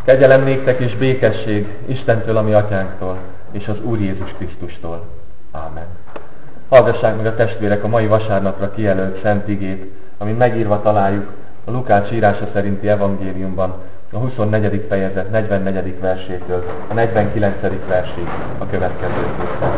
Kegyelem néktek és békesség Istentől, a mi atyánktól, és az Úr Jézus Krisztustól. Ámen. Hallgassák meg a testvérek a mai vasárnapra kijelölt szent igét, amin megírva találjuk a Lukács írása szerinti evangéliumban a 24. fejezet 44. versétől a 49. versig a következőképpen.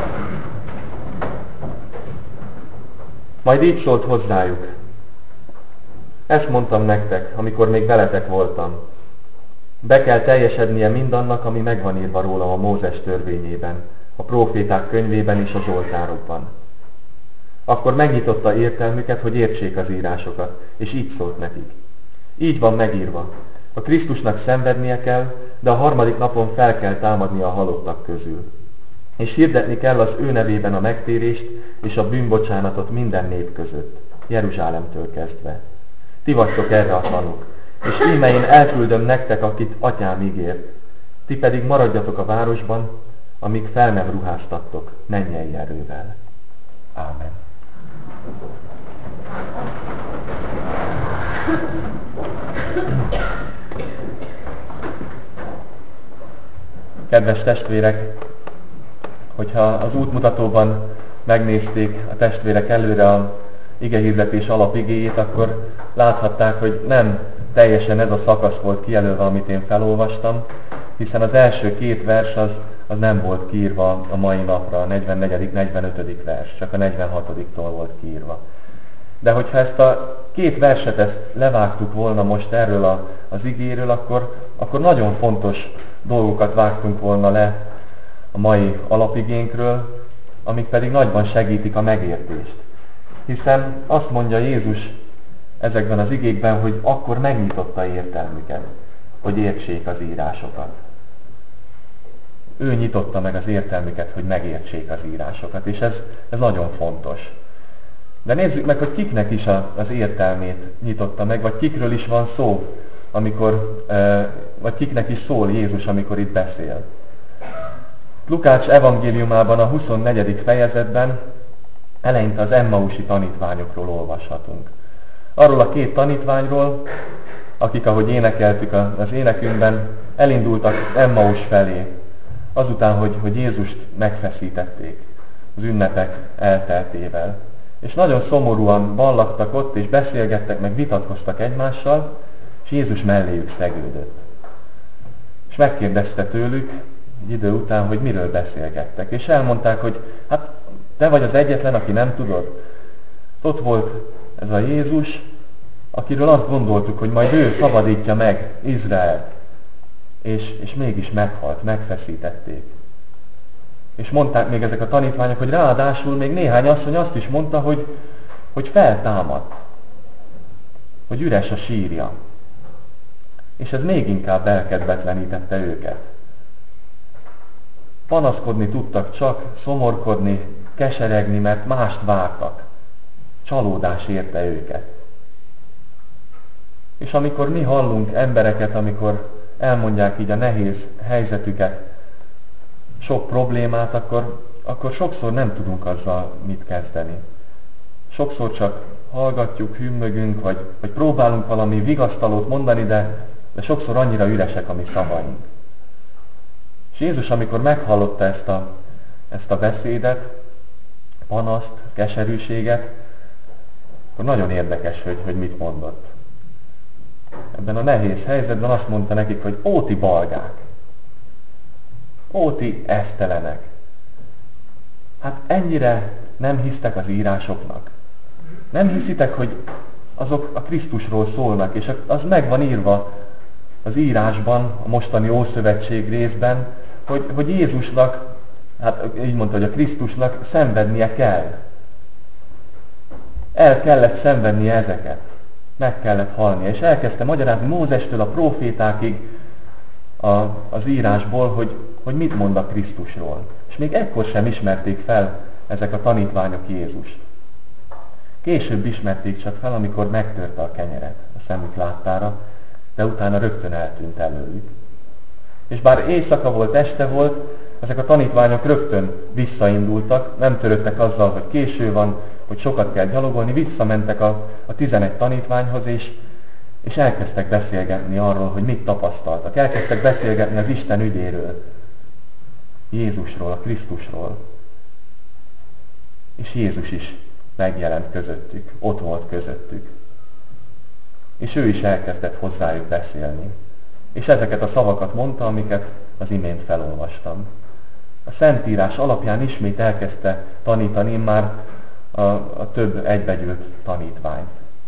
Majd így szólt hozzájuk: ezt mondtam nektek, amikor még veletek voltam. Be kell teljesednie mindannak, ami megvan írva róla a Mózes törvényében, a próféták könyvében és a zsoltárokban. Akkor megnyitotta értelmüket, hogy értsék az írásokat, és így szólt nekik: így van megírva, a Krisztusnak szenvednie kell, de a harmadik napon fel kell támadnia a halottak közül. És hirdetni kell az ő nevében a megtérést és a bűnbocsánatot minden nép között, Jeruzsálemtől kezdve. Ti vagytok erre a tanúk, és íme én elküldöm nektek, akit atyám ígért. Ti pedig maradjatok a városban, amíg fel nem ruháztattok mennyei erővel. Ámen. Kedves testvérek, hogyha az útmutatóban megnézték a testvérek előre a igehirdetés alapigéjét, akkor láthatták, hogy nem teljesen ez a szakasz volt kijelölve, amit én felolvastam, hiszen az első két vers az nem volt kiírva a mai napra, a 44. 45. vers, csak a 46-tól volt kiírva. De hogyha ezt a két verset ezt levágtuk volna most erről az igéről, akkor nagyon fontos dolgokat vágtunk volna le a mai alapigénkről, amik pedig nagyban segítik a megértést. Hiszen azt mondja Jézus ezekben az igékben, hogy akkor megnyitotta értelmüket, hogy értsék az írásokat. Ő nyitotta meg az értelmüket, hogy megértsék az írásokat, és ez nagyon fontos. De nézzük meg, hogy kiknek is az értelmét nyitotta meg, vagy kikről is van szó, vagy kiknek is szól Jézus, amikor itt beszél. Lukács evangéliumában a 24. fejezetben eleinte az emmausi tanítványokról olvashatunk. Arról a két tanítványról, akik, ahogy énekeltük az énekünkben, elindultak Emmaus felé, azután, hogy Jézust megfeszítették az ünnepek elteltével. És nagyon szomorúan ballagtak ott, és beszélgettek, meg vitatkoztak egymással, és Jézus melléjük szegődött. És megkérdezte tőlük egy idő után, hogy miről beszélgettek. És elmondták, hogy hát te vagy az egyetlen, aki nem tudod. Ott volt ez a Jézus, akiről azt gondoltuk, hogy majd ő szabadítja meg Izraelt. És mégis meghalt, megfeszítették. És mondták még ezek a tanítványok, hogy ráadásul még néhány asszony azt is mondta, hogy feltámadt, hogy üres a sírja. És ez még inkább elkedvetlenítette őket. Panaszkodni tudtak csak, szomorkodni, keseregni, mert mást vártak. Csalódás érte őket. És amikor mi hallunk embereket, amikor elmondják így a nehéz helyzetüket, sok problémát, akkor sokszor nem tudunk azzal mit kezdeni. Sokszor csak hallgatjuk, hümmögünk, vagy próbálunk valami vigasztalót mondani, de sokszor annyira üresek a mi szavaink. És Jézus, amikor meghallotta ezt a beszédet, panaszt, keserűséget, akkor nagyon érdekes, hogy mit mondott. Ebben a nehéz helyzetben azt mondta nekik, hogy ó, ti balgák, ó, ti esztelenek. Hát ennyire nem hisztek az írásoknak. Nem hiszitek, hogy azok a Krisztusról szólnak, és az meg van írva az írásban, a mostani Ószövetség részben, hogy Jézusnak, hát így mondta, hogy a Krisztusnak szenvednie kell. El kellett szenvednie ezeket. Meg kellett halnia. És elkezdte magyarázni Mózestől a prófétákig az írásból, hogy mit mond a Krisztusról. És még ekkor sem ismerték fel ezek a tanítványok Jézust. Később ismerték csak fel, amikor megtörte a kenyeret a szemük láttára, de utána rögtön eltűnt előlük. És bár éjszaka volt, este volt, ezek a tanítványok rögtön visszaindultak, nem törődtek azzal, hogy késő van, hogy sokat kell gyalogolni, visszamentek a 11 tanítványhoz, És elkezdtek beszélgetni arról, hogy mit tapasztaltak. Elkezdtek beszélgetni az Isten ügyéről, Jézusról, a Krisztusról. És Jézus is megjelent közöttük, ott volt közöttük. És ő is elkezdett hozzájuk beszélni. És ezeket a szavakat mondta, amiket az imént felolvastam. A Szentírás alapján ismét elkezdte tanítani már a több egybegyűlt tanítványt.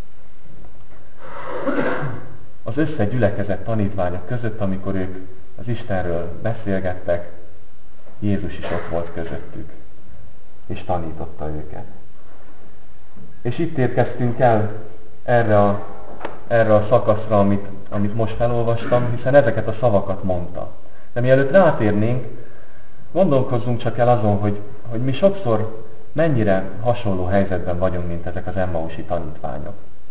Az összegyülekezett tanítványok között, amikor ők az Istenről beszélgettek, Jézus is ott volt közöttük, és tanította őket. És itt érkeztünk el erre a szakaszra, amit most felolvastam, hiszen ezeket a szavakat mondta. De mielőtt rátérnénk, gondolkozzunk csak el azon, hogy mi sokszor mennyire hasonló helyzetben vagyunk, mint ezek az emmausi tanítványok.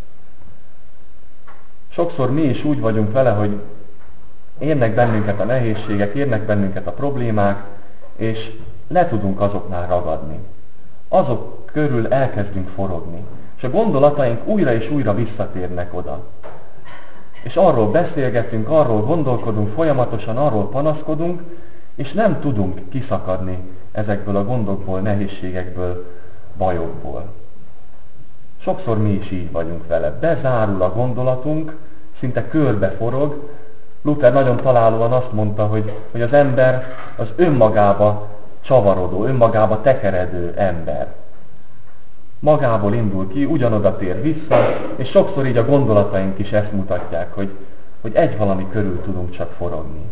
Sokszor mi is úgy vagyunk vele, hogy érnek bennünket a nehézségek, érnek bennünket a problémák, és le tudunk azoknál ragadni. Azok körül elkezdünk forogni. És a gondolataink újra és újra visszatérnek oda. És arról beszélgetünk, arról gondolkodunk folyamatosan, arról panaszkodunk, és nem tudunk kiszakadni ezekből a gondokból, nehézségekből, bajokból. Sokszor mi is így vagyunk vele. Bezárul a gondolatunk, szinte körbe forog. Luther nagyon találóan azt mondta, hogy az ember az önmagába csavarodó, önmagába tekeredő ember. Magából indul ki, ugyanoda tér vissza, és sokszor így a gondolataink is ezt mutatják, hogy egy valami körül tudunk csak forogni.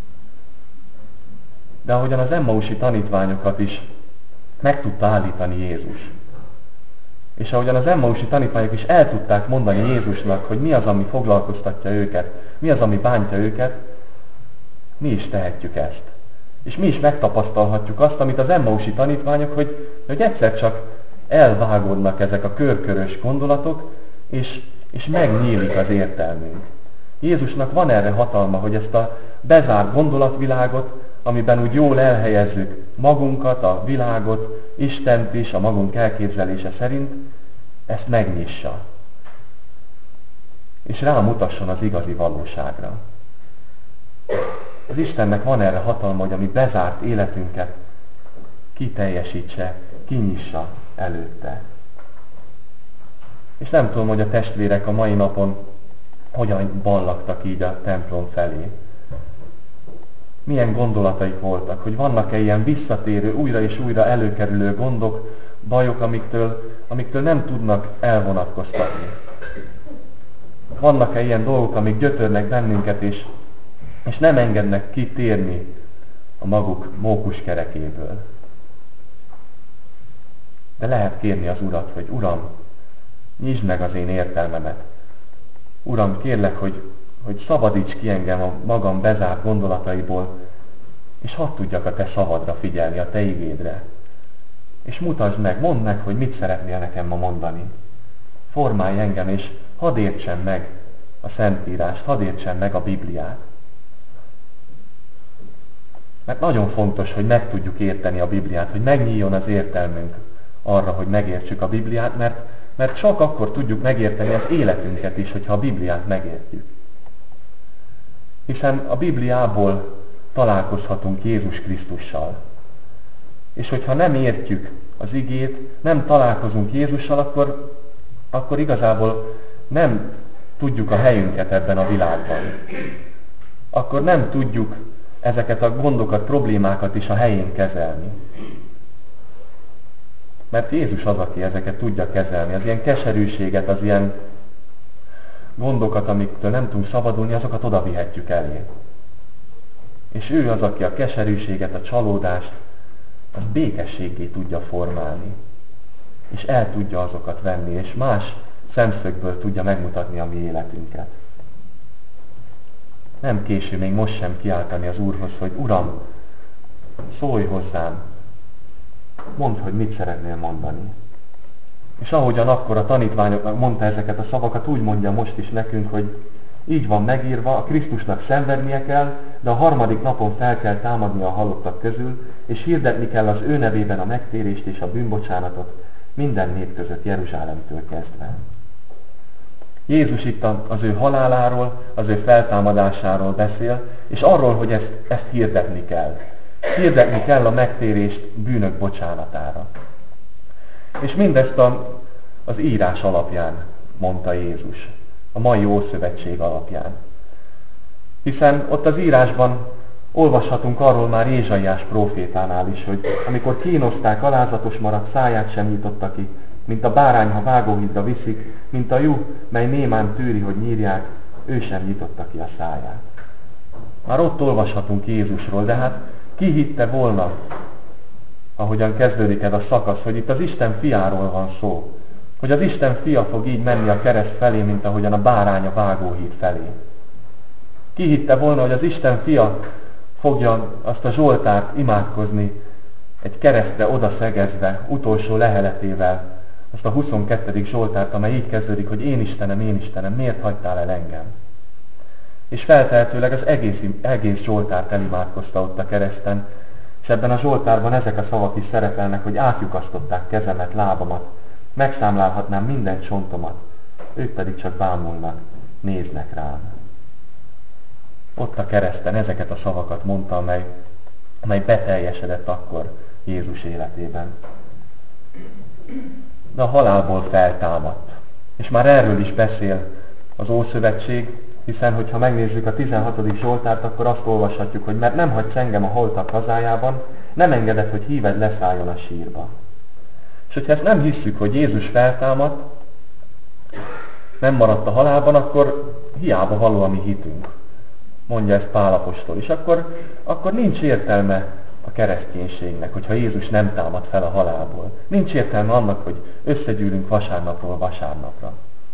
De ahogyan az emmausi tanítványokat is meg tudta állítani Jézus. És ahogyan az emmausi tanítványok is el tudták mondani Jézusnak, hogy mi az, ami foglalkoztatja őket, mi az, ami bántja őket, mi is tehetjük ezt. És mi is megtapasztalhatjuk azt, amit az emmausi tanítványok, hogy egyszer csak elvágódnak ezek a körkörös gondolatok, és megnyílik az értelmünk. Jézusnak van erre hatalma, hogy ezt a bezárt gondolatvilágot, amiben úgy jól elhelyezzük magunkat, a világot, Istent is, a magunk elképzelése szerint, ezt megnyissa. És rámutasson az igazi valóságra. Az Istennek van erre hatalma, hogy a mi bezárt életünket kiteljesítse, kinyissa előtte. És nem tudom, hogy a testvérek a mai napon hogyan ballagtak így a templom felé. Milyen gondolataik voltak, hogy vannak-e ilyen visszatérő, újra és újra előkerülő gondok, bajok, amiktől nem tudnak elvonatkoztatni. Vannak-e ilyen dolgok, amik gyötörnek bennünket, és nem engednek kitérni a maguk mókuskerekéből. De lehet kérni az Urat, hogy Uram, nyisd meg az én értelmemet. Uram, kérlek, hogy szabadíts ki engem a magam bezárt gondolataiból, és hadd tudjak a Te szavadra figyelni, a Te igédre. És mutasd meg, mondd meg, hogy mit szeretnél nekem ma mondani. Formálj engem, és hadd értsem meg a Szentírást, hadd értsem meg a Bibliát. Mert nagyon fontos, hogy meg tudjuk érteni a Bibliát, hogy megnyíljon az értelmünk arra, hogy megértsük a Bibliát, mert csak akkor tudjuk megérteni az életünket is, hogyha a Bibliát megértjük. Hiszen a Bibliából találkozhatunk Jézus Krisztussal. És hogyha nem értjük az igét, nem találkozunk Jézussal, akkor igazából nem tudjuk a helyünket ebben a világban. Akkor nem tudjuk ezeket a gondokat, problémákat is a helyén kezelni. Mert Jézus az, aki ezeket tudja kezelni. Az ilyen keserűséget, az ilyen gondokat, amiktől nem tudunk szabadulni, azokat oda vihetjük elé. És ő az, aki a keserűséget, a csalódást, az békességgé tudja formálni. És el tudja azokat venni, és más szemszögből tudja megmutatni a mi életünket. Nem késő még most sem kiáltani az Úrhoz, hogy Uram, szólj hozzám, mondd, hogy mit szeretnél mondani. És ahogyan akkor a tanítványoknak mondta ezeket a szavakat, úgy mondja most is nekünk, hogy így van megírva, a Krisztusnak szenvednie kell, de a harmadik napon fel kell támadni a halottak közül, és hirdetni kell az ő nevében a megtérést és a bűnbocsánatot minden nép között Jeruzsálemtől kezdve. Jézus itt az ő haláláról, az ő feltámadásáról beszél, és arról, hogy ezt hirdetni kell. Hirdetni kell a megtérést bűnök bocsánatára. És mindezt az írás alapján mondta Jézus, a mai Ószövetség alapján. Hiszen ott az írásban olvashatunk arról már Ézsaiás prófétánál is, hogy amikor kínozták, alázatos maradt, száját sem nyitotta ki, mint a bárány, ha vágóhídra viszik, mint a juh, mely némán tűri, hogy nyírják, ő sem nyitotta ki a száját. Már ott olvashatunk Jézusról, de hát ki hitte volna, ahogyan kezdődik ez a szakasz, hogy itt az Isten fiáról van szó, hogy az Isten fia fog így menni a kereszt felé, mint ahogyan a bárány a vágóhíd felé. Ki hitte volna, hogy az Isten fia fogja azt a Zsoltárt imádkozni egy keresztre odaszegezve, utolsó leheletével, azt a 22. Zsoltárt, amely így kezdődik, hogy én Istenem, miért hagytál el engem? És feltehetőleg az egész Zsoltárt elimádkozta ott a kereszten, és ebben a Zsoltárban ezek a szavak is szerepelnek, hogy átlyukasztották kezemet, lábamat, megszámlálhatnám minden csontomat, ők pedig csak bámulnak, néznek rám. Ott a kereszten ezeket a szavakat mondta, amely beteljesedett akkor Jézus életében. De a halálból feltámadt. És már erről is beszél az Ószövetség, hiszen hogyha megnézzük a 16. Zsoltárt, akkor azt olvashatjuk, hogy mert nem hagysz engem a holtak hazájában, nem engedett, hogy híved leszálljon a sírba. És hogyha ezt nem hisszük, hogy Jézus feltámadt, nem maradt a halálban, akkor hiába való a mi hitünk. Mondja ezt Pál apostol is. Akkor nincs értelme a kereszténységnek, hogyha Jézus nem támad fel a halálból. Nincs értelme annak, hogy összegyűlünk vasárnapról vasárnapra.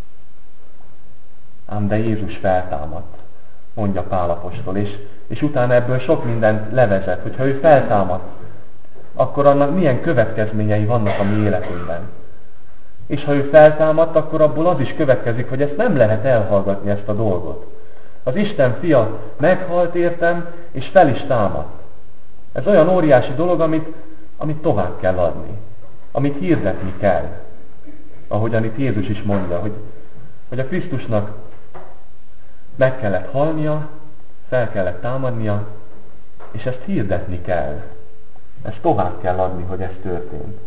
Ám de Jézus feltámadt, mondja Pál apostol, és utána ebből sok mindent levezet, hogyha ő feltámadt, akkor annak milyen következményei vannak a mi életünkben. És ha ő feltámadt, akkor abból az is következik, hogy ezt nem lehet elhallgatni, ezt a dolgot. Az Isten fia meghalt értem, és fel is támadt. Ez olyan óriási dolog, amit tovább kell adni, amit hirdetni kell. Ahogyan itt Jézus is mondja, hogy a Krisztusnak meg kellett halnia, fel kellett támadnia, és ezt hirdetni kell. Ezt tovább kell adni, hogy ez történt.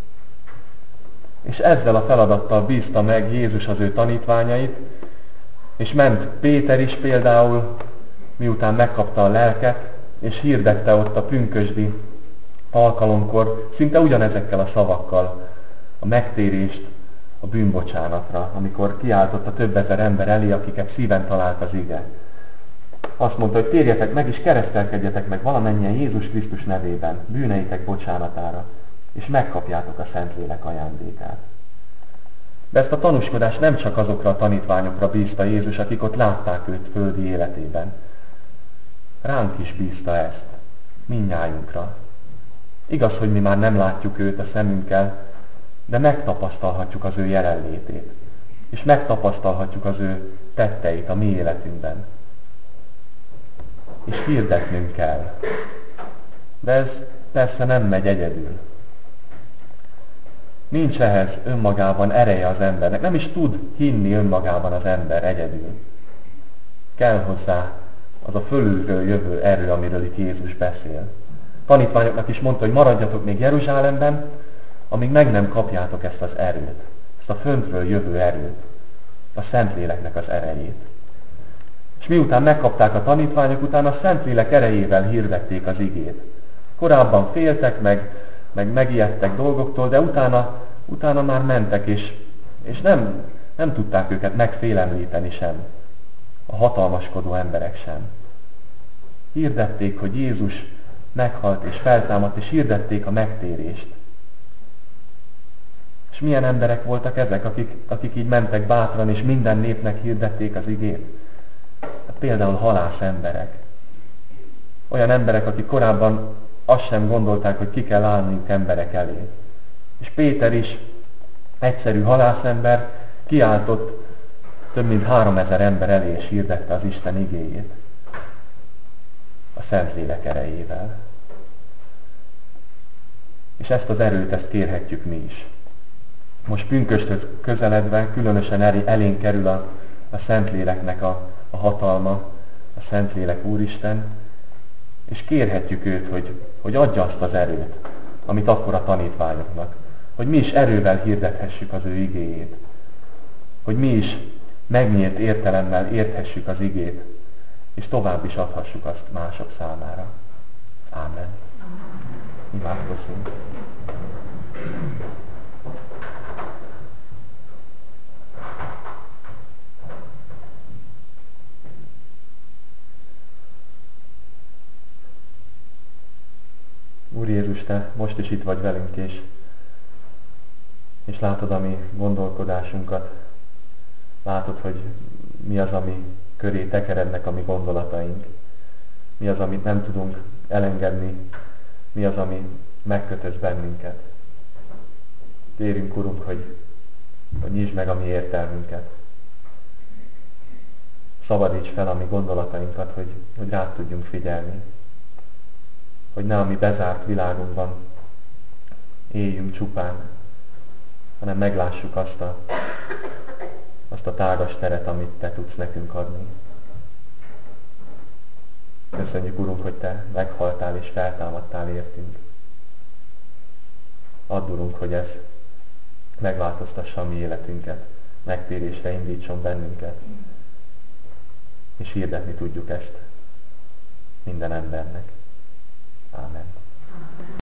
És ezzel a feladattal bízta meg Jézus az ő tanítványait, és ment Péter is például, miután megkapta a lelket, és hirdette ott a pünkösdi alkalomkor szinte ugyanezekkel a szavakkal a megtérést a bűnbocsánatra, amikor kiáltott a több ezer ember elé, akiket szíven talált az ige. Azt mondta, hogy térjetek meg és keresztelkedjetek meg valamennyien Jézus Krisztus nevében, bűneitek bocsánatára, és megkapjátok a Szentlélek ajándékát. De ezt a tanúskodást nem csak azokra a tanítványokra bízta Jézus, akik ott látták őt földi életében. Ránk is bízta ezt, mindnyájunkra. Igaz, hogy mi már nem látjuk őt a szemünkkel, de megtapasztalhatjuk az ő jelenlétét, és megtapasztalhatjuk az ő tetteit a mi életünkben. És hirdetnünk kell. De ez persze nem megy egyedül. Nincs ehhez önmagában ereje az embernek, nem is tud hinni önmagában az ember egyedül. Kell hozzá az a fölülről jövő erő, amiről itt Jézus beszél. Tanítványoknak is mondta, hogy maradjatok még Jeruzsálemben, amíg meg nem kapjátok ezt az erőt, ezt a föntről jövő erőt, a Szentléleknek az erejét. És miután megkapták a tanítványok, utána a Szentlélek erejével hirdették az igét. Korábban féltek, meg megijedtek dolgoktól, de utána már mentek, és nem tudták őket megfélemlíteni sem, a hatalmaskodó emberek sem. Hirdették, hogy Jézus meghalt és feltámadt, és hirdették a megtérést. És milyen emberek voltak ezek, akik így mentek bátran, és minden népnek hirdették az igét? Hát például halász emberek. Olyan emberek, akik korábban azt sem gondolták, hogy ki kell állniuk emberek elé. És Péter is, egyszerű halászember, kiáltott több mint 3000 ember elé, és hirdette az Isten igéjét. A Szentlélek erejével. És ezt az erőt, ezt kérhetjük mi is. Most pünkösthöz közeledve különösen elénk kerül a Szentléleknek a hatalma, a Szentlélek Úristen, és kérhetjük őt, hogy adja azt az erőt, amit akkor a tanítványoknak, hogy mi is erővel hirdethessük az ő igéjét, hogy mi is megnyílt értelemmel érthessük az igét, és tovább is adhassuk azt mások számára. Ámen. Imádkozzunk. Úr Jézus, Te most is itt vagy velünk, és látod a mi gondolkodásunkat. Látod, hogy mi az, ami köré tekerednek a mi gondolataink. Mi az, amit nem tudunk elengedni. Mi az, ami megkötöz bennünket. Kérünk, Urunk, hogy nyisd meg a mi értelmünket. Szabadíts fel a mi gondolatainkat, hogy rád tudjunk figyelni. Hogy ne a mi bezárt világunkban éljünk csupán, hanem meglássuk azt a tágas teret, amit Te tudsz nekünk adni. Köszönjük, Urunk, hogy Te meghaltál és feltámadtál értünk. Add, Urunk, hogy ez megváltoztassa a mi életünket, megtérésre indítson bennünket, és hirdetni tudjuk ezt minden embernek. Ámen.